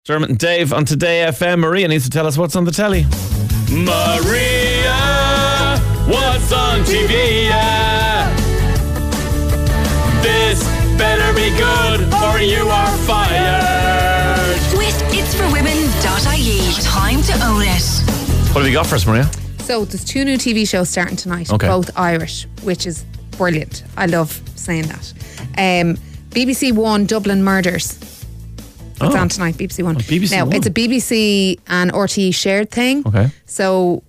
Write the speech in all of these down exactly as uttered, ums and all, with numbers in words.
Dermot and Dave on Today F M. Maria needs to tell us what's on the telly. Maria, what's on T V? Yeah. This better be good or you are fired. With its for women dot I E. Time to own it. What have you got for us, Maria? So there's two new T V shows starting tonight, Okay. both Irish, which is brilliant. I love saying that. Um, B B C One Dublin Murders. It's Oh. on tonight, B B C One. On B B C now, One. it's a B B C and R T E shared thing. Okay. So,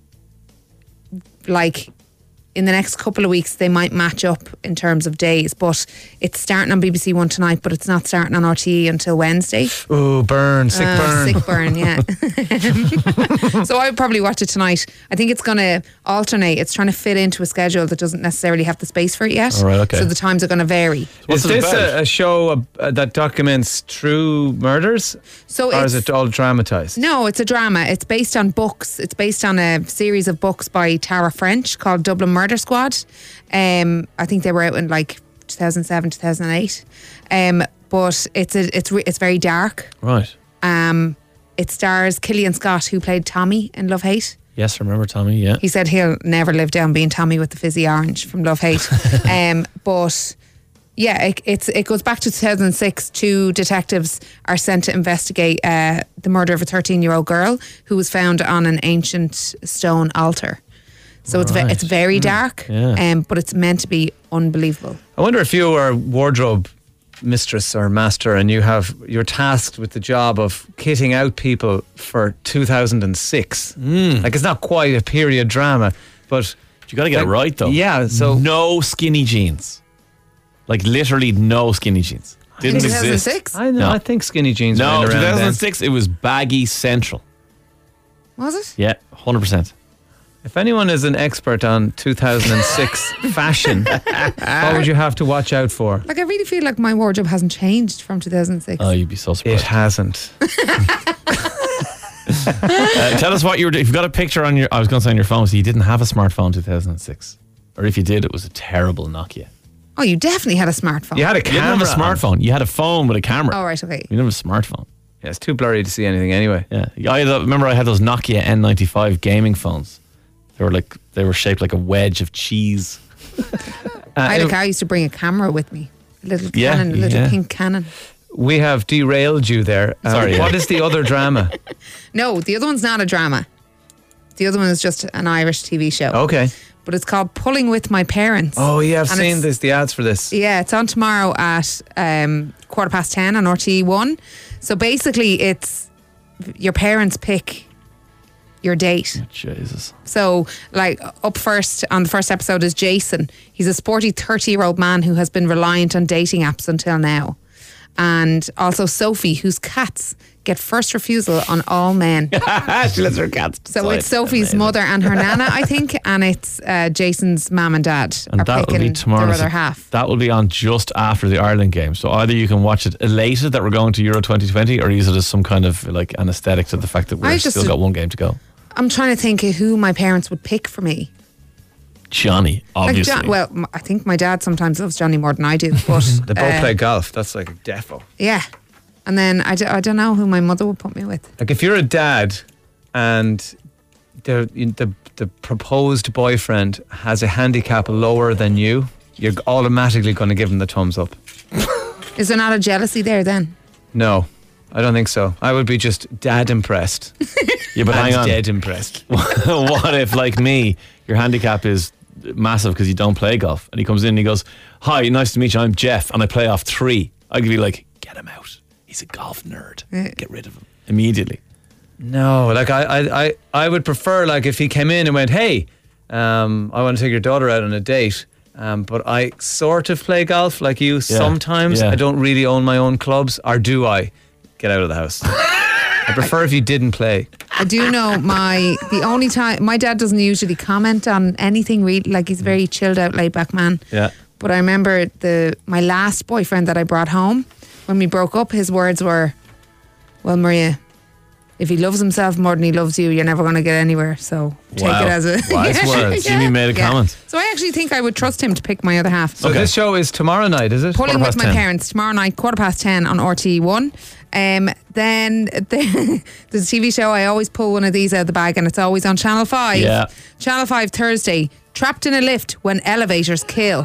like, in the next couple of weeks, they might match up in terms of days, but it's starting on B B C One tonight, but it's not starting on R T E until Wednesday. Ooh, burn, sick Uh, burn. Sick burn, yeah. So I would probably watch it tonight. I think it's going to alternate. It's trying to fit into a schedule that doesn't necessarily have the space for it yet. All right, okay. So the times are going to vary. What's Is it this about? a, a show uh, that documents true murders? So Or it's, is it all dramatized? No, it's a drama. It's based on books. It's based on a series of books by Tara French called Dublin Murder Squad. Um, I think they were out in like two thousand seven, two thousand eight. Um, but it's a, it's re- it's very dark. Right. Um, it stars Killian Scott, who played Tommy in Love Hate. Yes, remember Tommy, yeah. He said he'll never live down being Tommy with the fizzy orange from Love Hate. um, but yeah, it, it's it goes back to two thousand six. Two detectives are sent to investigate uh, the murder of a thirteen-year-old girl who was found on an ancient stone altar. So it's ve- Right. it's very dark, Yeah. um, but it's meant to be unbelievable. I wonder if you were wardrobe mistress or master and you have you're tasked with the job of kitting out people for two thousand six. Like, it's not quite a period drama, but You got to get like, it right, though. Yeah, so No skinny jeans. Like, literally no skinny jeans. Didn't In exist. two thousand six? I know. No. I think skinny jeans were No, in around then. two thousand six, it was baggy central. Was it? Yeah, one hundred percent. If anyone is an expert on two thousand six fashion, what would you have to watch out for? Like, I really feel like my wardrobe hasn't changed from two thousand six. Oh, you'd be so It surprised. hasn't. Uh, tell us what you were doing. If you've got a picture on your, I was going to say on your phone, so you didn't have a smartphone in two thousand six. Or if you did, it was a terrible Nokia. Oh, you definitely had a smartphone. You had a You didn't have camera. a smartphone. You had a phone with a camera. Oh, right, okay. You didn't have a smartphone. Yeah, it's too blurry to see anything anyway. Yeah. I had, remember I had those Nokia N ninety-five gaming phones. They were like, they were shaped like a wedge of cheese. I had Uh, a car. I used to bring a camera with me. A little Yeah, cannon, a little yeah. pink cannon. we have derailed you there. Uh, Sorry, yeah. What is the other drama? No, the other one's not a drama. The other one is just an Irish T V show. Okay. But it's called Pulling With My Parents. Oh, yeah, I've And seen it's- this, the ads for this. Yeah, it's on tomorrow at um, quarter past ten on R T E one. So basically, it's your parents pick your date. Jesus. So, like, up first on the first episode is Jason. He's a sporty thirty-year-old man who has been reliant on dating apps until now. And also Sophie, whose cats get first refusal on all men. She lets her cats So decide. it's Sophie's Amazing. mother and her nana, I think, and it's uh, Jason's mum and dad And are that will picking be tomorrow. their so other half. That will be on just after the Ireland game. So either you can watch it elated that we're going to Euro twenty twenty, or use it as some kind of like anaesthetic to the fact that I we've just- still got one game to go. I'm trying to think of who my parents would pick for me. Johnny, obviously. Like John, well, m- I think my dad sometimes loves Johnny more than I do, but They both uh, play golf. That's like a defo. yeah. And then I, d- I don't know who my mother would put me with. Like, if you're a dad and the, the, the proposed boyfriend has a handicap lower than you, you're automatically going to give him the thumbs up. Is there not a jealousy there then? No, I don't think so. I would be just dad impressed. Yeah, but and hang on. dead impressed. What if, like me, your handicap is massive because you don't play golf, and he comes in and he goes, "Hi, nice to meet you. I'm Jeff, and I play off three." I'd be like, "Get him out. He's a golf nerd. Yeah. Get rid of him immediately." No, like I, I, I, I would prefer like if he came in and went, "Hey, um, I want to take your daughter out on a date, um, but I sort of play golf like you sometimes. yeah. I don't really own my own clubs, or do I? Get out of the house." I prefer if you didn't play. I do know my the only time my dad doesn't usually comment on anything really, like he's a very chilled out, laid back man. Yeah. But I remember the my last boyfriend that I brought home, when we broke up, his words were, "Well, Maria, if he loves himself more than he loves you, you're never going to get anywhere. So take Wow. it as a Wise words. Jimmy made a comment. So I actually think I would trust him to pick my other half. So Okay. this show is tomorrow night, is it? Pulling quarter with past my ten. parents tomorrow night, quarter past ten on R T E one. Um, then the, there's a T V show. I always pull one of these out of the bag, and it's always on Channel Five. Yeah. Channel Five Thursday. Trapped in a lift when elevators kill.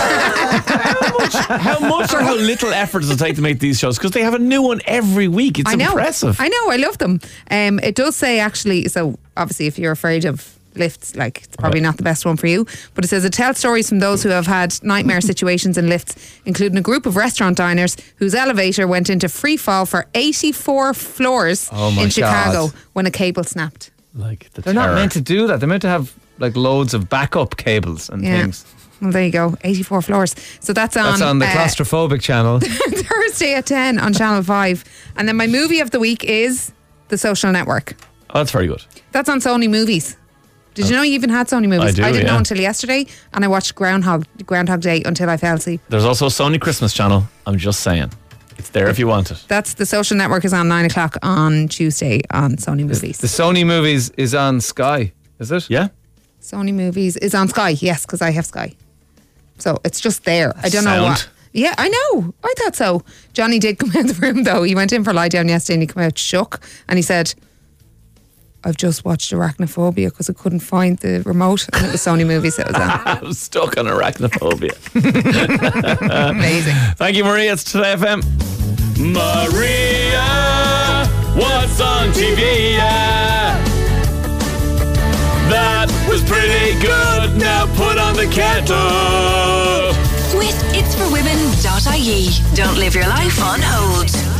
How much or how little effort does it take to make these shows? Because they have a new one every week. It's I know. impressive. I know. I love them. Um, it does say actually. So obviously, if you're afraid of lifts, like it's probably Right. not the best one for you. But it says it tells stories from those who have had nightmare situations in lifts, including a group of restaurant diners whose elevator went into free fall for eighty-four floors Oh my in Chicago God. when a cable snapped. Like the They're not terror. meant to do that. They're meant to have like loads of backup cables and Yeah. things. Well, there you go. eighty-four floors. So that's on. That's on the uh, claustrophobic channel. Thursday at ten on Channel five. And then my movie of the week is The Social Network. Oh, that's very good. That's on Sony Movies. Did you know you even had Sony Movies? I do, didn't know yeah. until yesterday, and I watched Groundhog Groundhog Day until I fell asleep. There's also a Sony Christmas channel. I'm just saying. It's there if you want it. That's The Social Network is on nine o'clock on Tuesday on Sony Movies. The Sony Movies is on Sky, is it? Yeah? Sony Movies is on Sky, yes, because I have Sky. So it's just there. I don't know Sound. what. Yeah, I know. I thought so. Johnny did come out of the room though. He went in for a lie down yesterday and he came out shook and he said, I've just watched Arachnophobia because I couldn't find the remote, and it was Sony Movies that was on. I'm stuck on arachnophobia. Amazing. Thank you, Maria. It's Today F M. Maria, what's on T V? Yeah? That was pretty good. Now put on the kettle. With its for women dot I E. Don't live your life on hold.